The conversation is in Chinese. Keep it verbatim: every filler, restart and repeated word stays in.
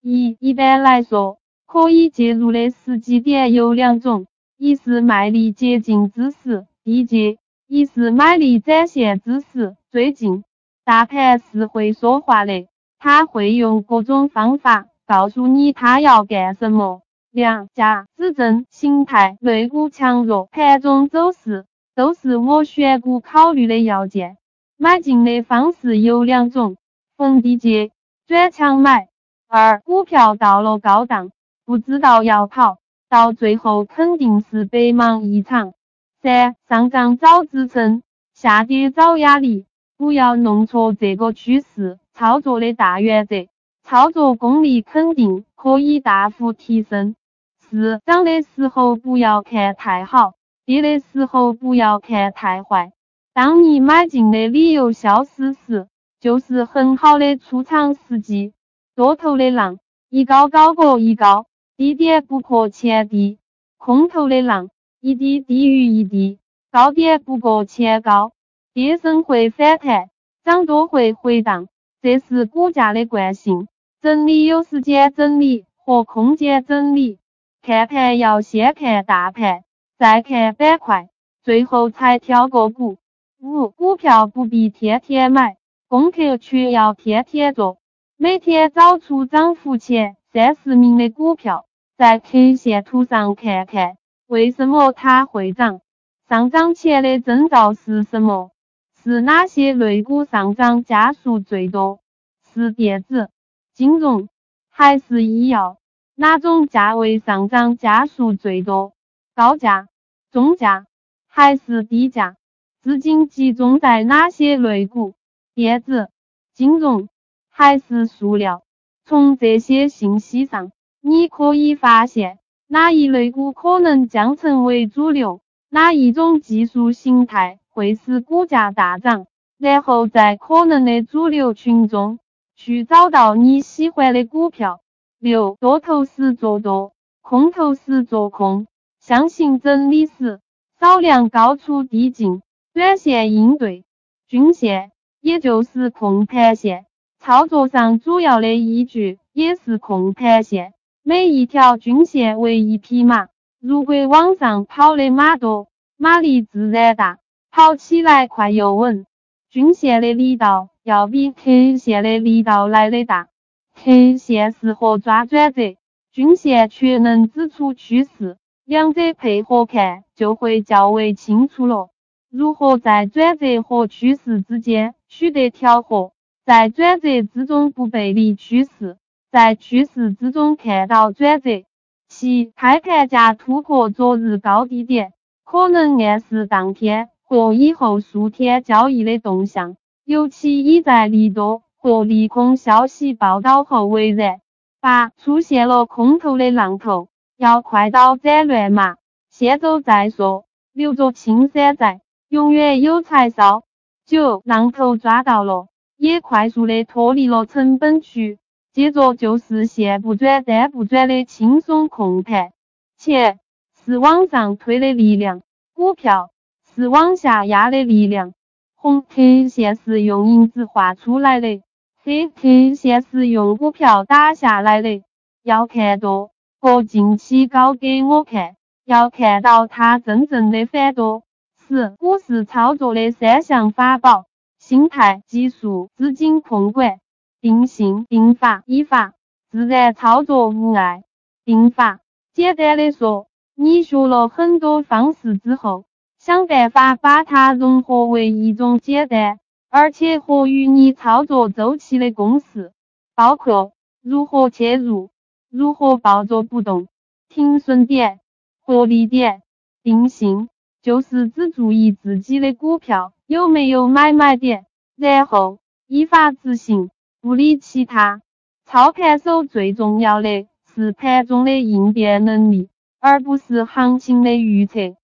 一、一般来说，可以介入的时机点有两种，一是卖力接近之时，低接；一是买力展现之时，最近。大盘是会说话的，它会用各种方法告诉你它要干什么。量价指针、形态、类股强弱、盘中走势，都是我选股考虑的要件。买进的方式有两种，逢低接，转强买。二、股票到了高档，不知道要跑，到最后肯定是白忙一场。三、上涨找支撑，下跌找压力，不要弄错这个趋势操作的大原则，操作功力肯定可以大幅提升。四、涨的时候不要看太好，跌的时候不要看太坏。当你买进的理由消失时，就是很好的出场时机。多头的浪，一高高过一高，低点不破前低；空头的浪，一低低于一低，高点不过前高。跌升会反弹，涨多会回档，这是股价的惯性。整理有时间整理和空间整理，看盘要先看大盘，再看板块，最后才挑个股。五、股票不必天天买，功课却要天天做。每天找出涨幅前三十名的股票，在 K 线图上看看，为什么它会涨？上涨前的征兆是什么？是哪些类股上涨加速最多？是电子、金融还是医药？哪种价位上涨加速最多？高价、中价还是低价？资金集中在哪些类股？电子、金融还是塑料？从这些信息上，你可以发现哪一类股可能将成为主流，哪一种技术形态会使股价大涨，然后在可能的主流群中去找到你喜欢的股票。六、多头时做多，空头时做空。相信整理时，少量高出低进，短线应对。均线，也就是控盘线，操作上主要的依据也是控盘线。每一条均线为一匹马，如果往上跑的马多，马力自然大，跑起来快又稳。均线的力道要比 K 线的力道来得大。K 线适合抓转折，均线却能指出趋势，两者配合看就会较为清楚了。如何在转折和趋势之间取得调和，在转折之中不背离趋势，在趋势之中看到转折。七、开盘价突破昨日高低点，可能暗示当天或以后数天交易的动向，尤其已在利多或利空消息报道后为然。八、出现了空头的浪头，要快刀斩乱麻，先走再说，留着青山在，永远有柴烧。九、浪头抓到了，也快速的脱离了成本区，接着就是线不转单不转的轻松控盘。钱是往上推的力量，股票是往下压的力量。红 K 线是用银子画出来的，黑 K 线是用股票打下来的。要看多，过近期高给我看，要看到它真正的反多。十、股市操作的三项法宝：心态、技术、资金控管。定性、定法、依法，自然操作无碍。定法，简单的说，你学了很多方式之后，想办法把它融合为一种简单，而且合于你操作周期的公式，包括如何切入，如何抱着不动，停损点、获利点。定性，就是只注意自己的股票有没有买卖点，然后依法执行，不理其他。操盘手最重要的是盘中的应变能力，而不是行情的预测。